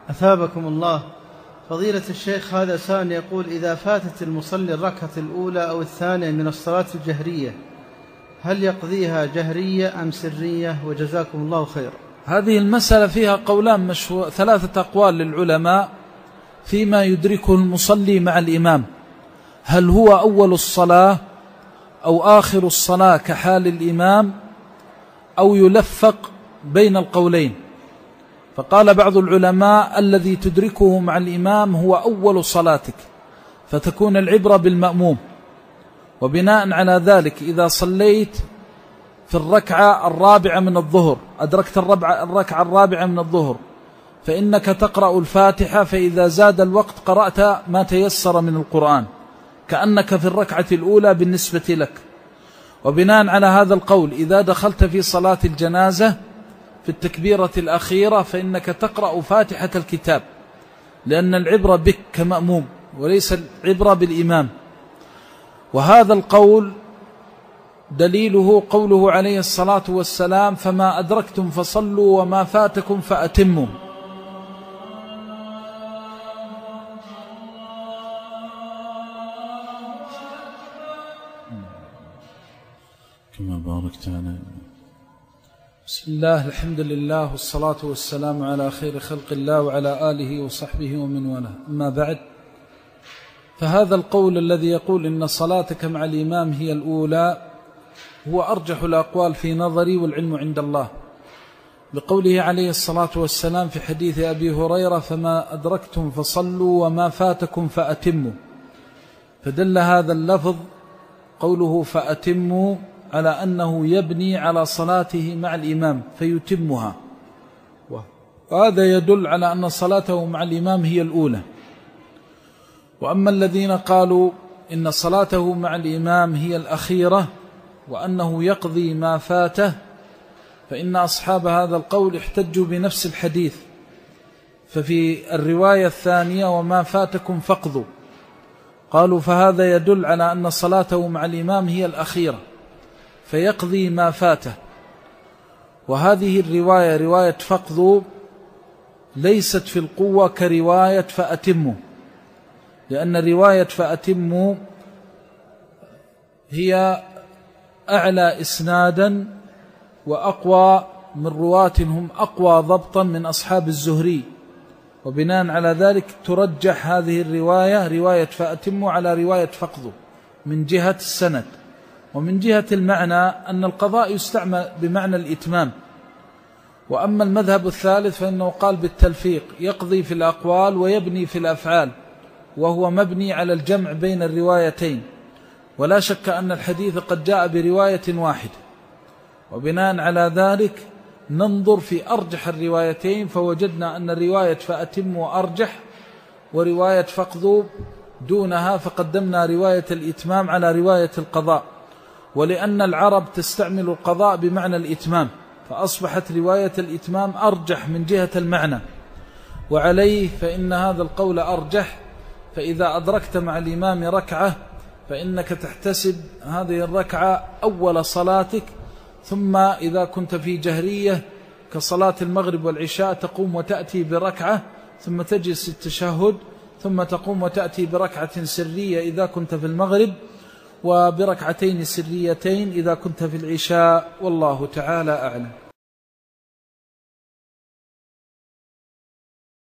أثابكم الله. فضيلة الشيخ، هذا سائل يقول: إذا فاتت المصلي الركعة الأولى أو الثانية من الصلاة الجهرية، هل يقضيها جهرية أم سرية؟ وجزاكم الله خير. هذه المسألة فيها قولان ثلاثة أقوال للعلماء فيما يدركه المصلي مع الإمام، هل هو أول الصلاة أو آخر الصلاة كحال الإمام أو يلفق بين القولين. فقال بعض العلماء: الذي تدركه مع الإمام هو أول صلاتك، فتكون العبرة بالمأموم. وبناء على ذلك إذا صليت في الركعة الرابعة من الظهر، أدركت الركعة الرابعة من الظهر، فإنك تقرأ الفاتحة، فإذا زاد الوقت قرأت ما تيسر من القرآن كأنك في الركعة الأولى بالنسبة لك. وبناء على هذا القول إذا دخلت في صلاة الجنازة في التكبيرة الأخيرة فإنك تقرأ فاتحة الكتاب، لأن العبرة بك كمأموم وليس العبرة بالإمام. وهذا القول دليله قوله عليه الصلاة والسلام: فما أدركتم فصلوا وما فاتكم فأتموا. كما باركت على. بسم الله، الحمد لله، والصلاة والسلام على خير خلق الله وعلى آله وصحبه ومن والاه. أما بعد، فهذا القول الذي يقول إن صلاتك مع الإمام هي الأولى هو أرجح الأقوال في نظري، والعلم عند الله، لقوله عليه الصلاة والسلام في حديث أبي هريرة: فما أدركتم فصلوا وما فاتكم فأتموا. فدل هذا اللفظ قوله فأتموا على أنه يبني على صلاته مع الإمام فيتمها، وهذا يدل على أن صلاته مع الإمام هي الأولى. وأما الذين قالوا إن صلاته مع الإمام هي الأخيرة وأنه يقضي ما فاته، فإن أصحاب هذا القول احتجوا بنفس الحديث، ففي الرواية الثانية: وما فاتكم فاقضوا، قالوا فهذا يدل على أن صلاته مع الإمام هي الأخيرة فيقضي ما فاته. وهذه الرواية رواية فاقضوا ليست في القوة كرواية فأتموا، لأن رواية فأتموا هي أعلى إسنادا وأقوى من رواة هم أقوى ضبطا من أصحاب الزهري، وبناء على ذلك ترجح هذه الرواية رواية فأتموا على رواية فاقضوا من جهة السند. ومن جهة المعنى أن القضاء يستعمل بمعنى الإتمام. وأما المذهب الثالث فإنه قال بالتلفيق، يقضي في الأقوال ويبني في الأفعال، وهو مبني على الجمع بين الروايتين، ولا شك أن الحديث قد جاء برواية واحدة. وبناء على ذلك ننظر في أرجح الروايتين، فوجدنا أن رواية فأتموا أرجح ورواية فاقضوا دونها، فقدمنا رواية الإتمام على رواية القضاء، ولأن العرب تستعمل القضاء بمعنى الإتمام، فأصبحت رواية الإتمام أرجح من جهة المعنى. وعليه فإن هذا القول أرجح. فإذا أدركت مع الإمام ركعة فإنك تحتسب هذه الركعة أول صلاتك، ثم إذا كنت في جهرية كصلاة المغرب والعشاء تقوم وتأتي بركعة، ثم تجلس التشهد، ثم تقوم وتأتي بركعة سرية إذا كنت في المغرب، وبركعتين سريتين إذا كنت في العشاء، والله تعالى أعلم.